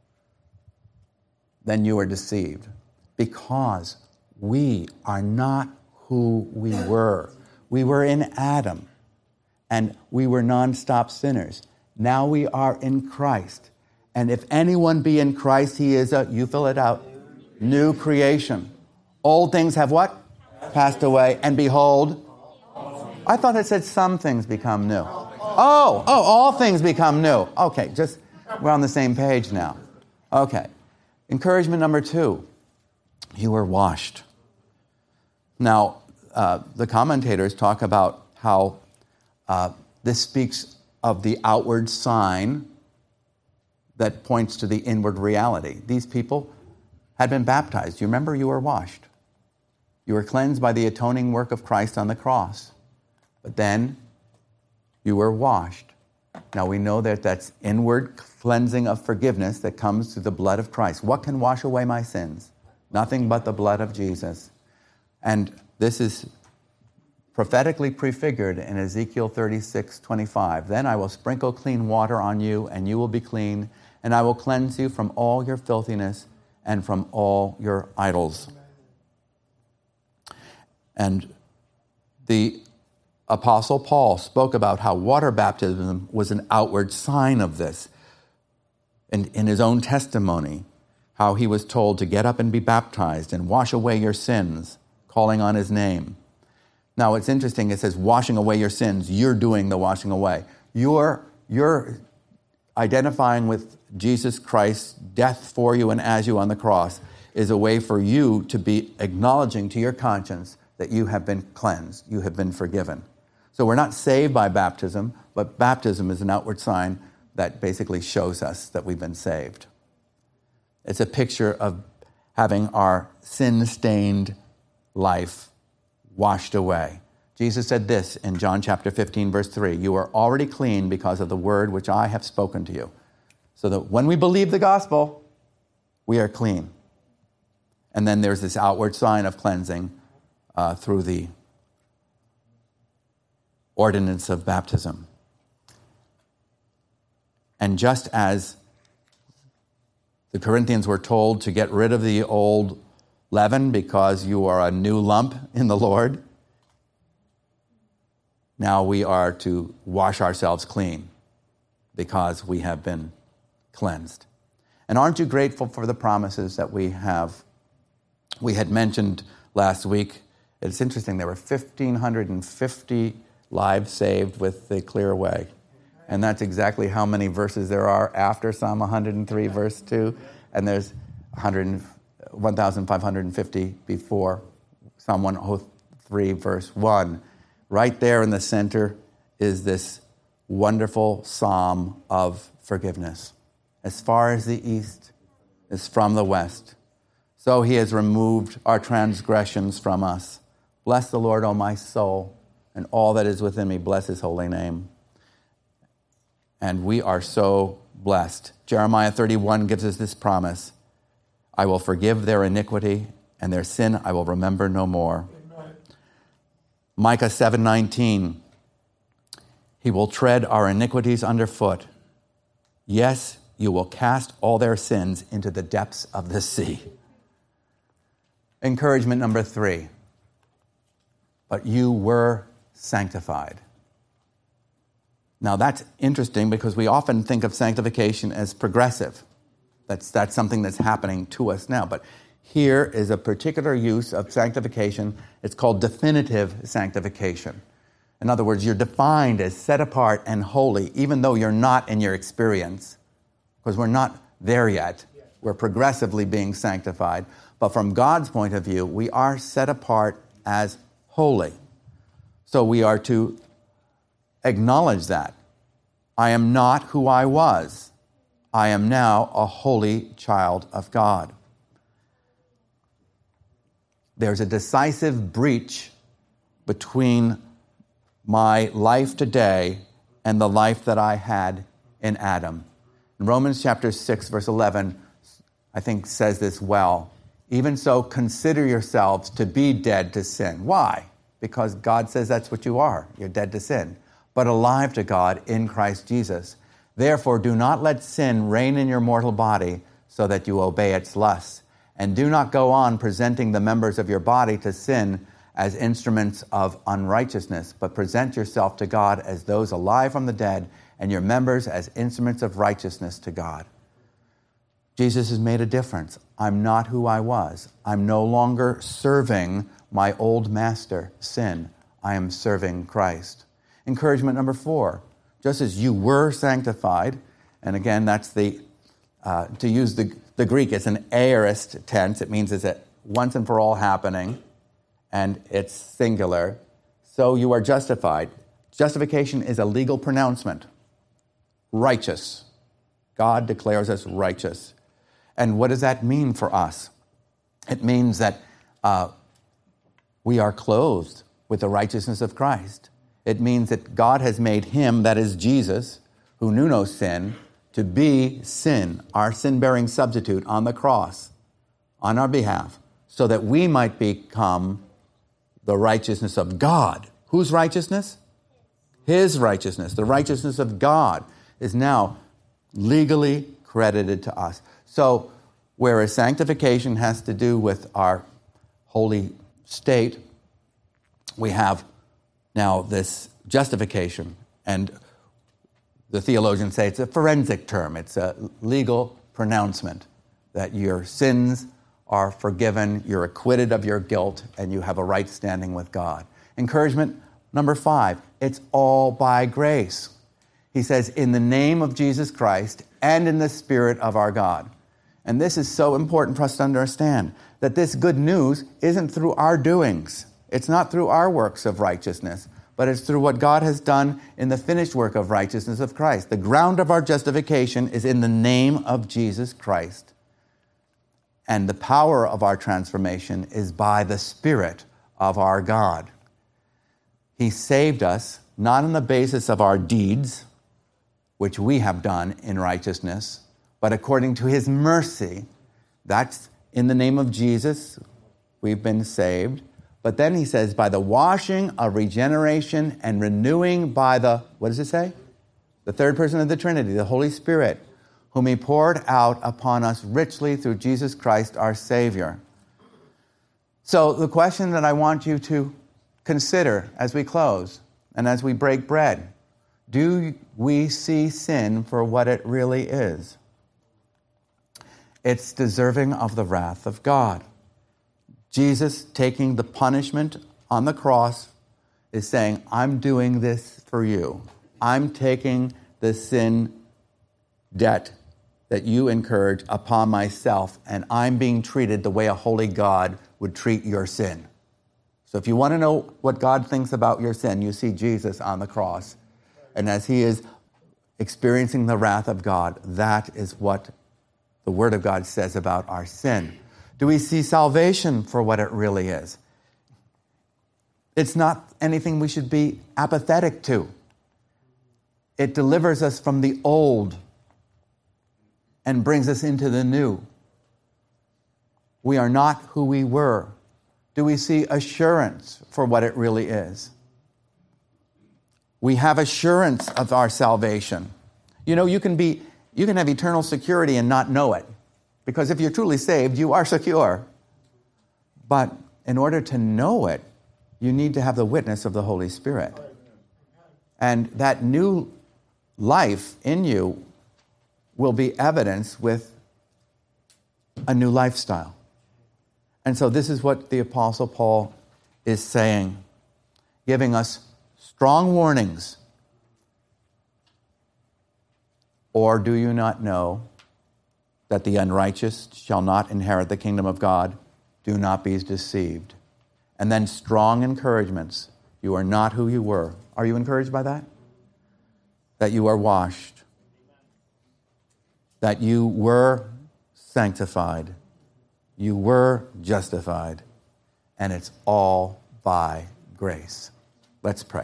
then you are deceived, because we are not who we were. We were in Adam, and we were nonstop sinners. Now we are in Christ. And if anyone be in Christ, he is you fill it out, new creation. Old things have what? Passed away. And behold, I thought it said some things become new. Oh, all things become new. Okay, we're on the same page now. Okay. Encouragement number 2, you were washed. Now, the commentators talk about how this speaks of the outward sign that points to the inward reality. These people had been baptized. You remember, you were washed. You were cleansed by the atoning work of Christ on the cross. But then you were washed. Now we know that that's inward cleansing of forgiveness that comes through the blood of Christ. What can wash away my sins? Nothing but the blood of Jesus. And this is prophetically prefigured in Ezekiel 36:25. Then I will sprinkle clean water on you, and you will be clean, and I will cleanse you from all your filthiness and from all your idols. And the Apostle Paul spoke about how water baptism was an outward sign of this. And in his own testimony, how he was told to get up and be baptized and wash away your sins, calling on his name. Now, it's interesting. It says, washing away your sins. You're doing the washing away. You're identifying with Jesus Christ's death for you and as you on the cross is a way for you to be acknowledging to your conscience that you have been cleansed, you have been forgiven. So we're not saved by baptism, but baptism is an outward sign that basically shows us that we've been saved. It's a picture of having our sin-stained life washed away. Jesus said this in John chapter 15, verse 3, you are already clean because of the word which I have spoken to you. So that when we believe the gospel, we are clean. And then there's this outward sign of cleansing through the ordinance of baptism. And just as the Corinthians were told to get rid of the old leaven because you are a new lump in the Lord, now we are to wash ourselves clean because we have been cleansed. And aren't you grateful for the promises that we have? We had mentioned last week, it's interesting, there were 1,550 lives saved with the clear way. And that's exactly how many verses there are after Psalm 103, verse 2. And there's 1,550 before Psalm 103, verse 1. Right there in the center is this wonderful psalm of forgiveness. As far as the east is from the west, so he has removed our transgressions from us. Bless the Lord, O my soul, and all that is within me. Bless his holy name. And we are so blessed. Jeremiah 31 gives us this promise. I will forgive their iniquity, and their sin I will remember no more. Amen. Micah 7:19. He will tread our iniquities underfoot. Yes, you will cast all their sins into the depths of the sea. Encouragement number 3. But you were sanctified. Now that's interesting because we often think of sanctification as progressive. That's something that's happening to us now. But here is a particular use of sanctification. It's called definitive sanctification. In other words, you're defined as set apart and holy, even though you're not in your experience, because we're not there yet. We're progressively being sanctified. But from God's point of view, we are set apart as holy. So we are to acknowledge that. I am not who I was. I am now a holy child of God. There's a decisive breach between my life today and the life that I had in Adam. In Romans chapter 6, verse 11, I think says this well. Even so, consider yourselves to be dead to sin. Why? Because God says that's what you are. You're dead to sin, but alive to God in Christ Jesus. Therefore, do not let sin reign in your mortal body so that you obey its lusts. And do not go on presenting the members of your body to sin as instruments of unrighteousness, but present yourself to God as those alive from the dead, and your members as instruments of righteousness to God. Jesus has made a difference. I'm not who I was. I'm no longer serving my old master, sin. I am serving Christ. Encouragement number 4, just as you were sanctified, and again, that's to use the Greek, it's an aorist tense. It means it's a once and for all happening, and it's singular. So you are justified. Justification is a legal pronouncement. Righteous. God declares us righteous. And what does that mean for us? It means that we are clothed with the righteousness of Christ. It means that God has made him, that is Jesus, who knew no sin, to be sin, our sin-bearing substitute on the cross, on our behalf, so that we might become the righteousness of God. Whose righteousness? His righteousness. The righteousness of God is now legally credited to us. So, whereas sanctification has to do with our holy state, we have now this justification. And the theologians say it's a forensic term. It's a legal pronouncement that your sins are forgiven, you're acquitted of your guilt, and you have a right standing with God. Encouragement number 5, it's all by grace. He says, in the name of Jesus Christ and in the Spirit of our God. And this is so important for us to understand, that this good news isn't through our doings. It's not through our works of righteousness, but it's through what God has done in the finished work of righteousness of Christ. The ground of our justification is in the name of Jesus Christ. And the power of our transformation is by the Spirit of our God. He saved us not on the basis of our deeds, which we have done in righteousness, but according to his mercy. That's in the name of Jesus, we've been saved. But then he says, by the washing of regeneration and renewing by the, what does it say? The third person of the Trinity, the Holy Spirit, whom he poured out upon us richly through Jesus Christ our Savior. So the question that I want you to consider as we close and as we break bread, do we see sin for what it really is? It's deserving of the wrath of God. Jesus taking the punishment on the cross is saying, I'm doing this for you. I'm taking the sin debt that you incurred upon myself, and I'm being treated the way a holy God would treat your sin. So if you want to know what God thinks about your sin, you see Jesus on the cross. And as he is experiencing the wrath of God, that is what the Word of God says about our sin. Do we see salvation for what it really is? It's not anything we should be apathetic to. It delivers us from the old and brings us into the new. We are not who we were. Do we see assurance for what it really is? We have assurance of our salvation. You know, you can have eternal security and not know it. Because if you're truly saved, you are secure. But in order to know it, you need to have the witness of the Holy Spirit. And that new life in you will be evidenced with a new lifestyle. And so this is what the Apostle Paul is saying, giving us strong warnings. Or do you not know that the unrighteous shall not inherit the kingdom of God? Do not be deceived. And then strong encouragements. You are not who you were. Are you encouraged by that? That you are washed. That you were sanctified. You were justified. And it's all by grace. Let's pray.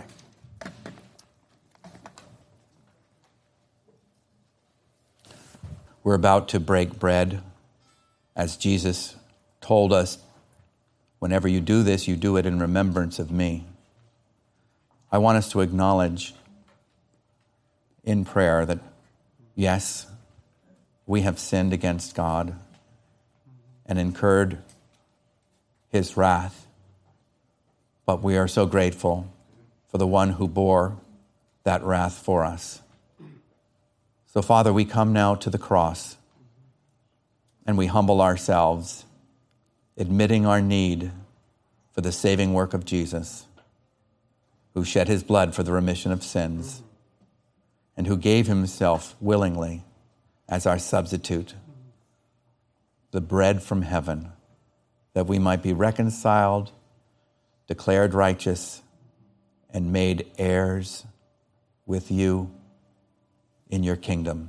We're about to break bread, as Jesus told us, whenever you do this, you do it in remembrance of me. I want us to acknowledge in prayer that, yes, we have sinned against God and incurred his wrath, but we are so grateful for the one who bore that wrath for us. So, Father, we come now to the cross and we humble ourselves, admitting our need for the saving work of Jesus, who shed his blood for the remission of sins and who gave himself willingly as our substitute, the bread from heaven, that we might be reconciled, declared righteous, and made heirs with you in your kingdom.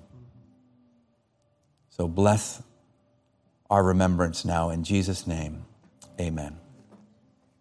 So bless our remembrance now in Jesus' name. Amen.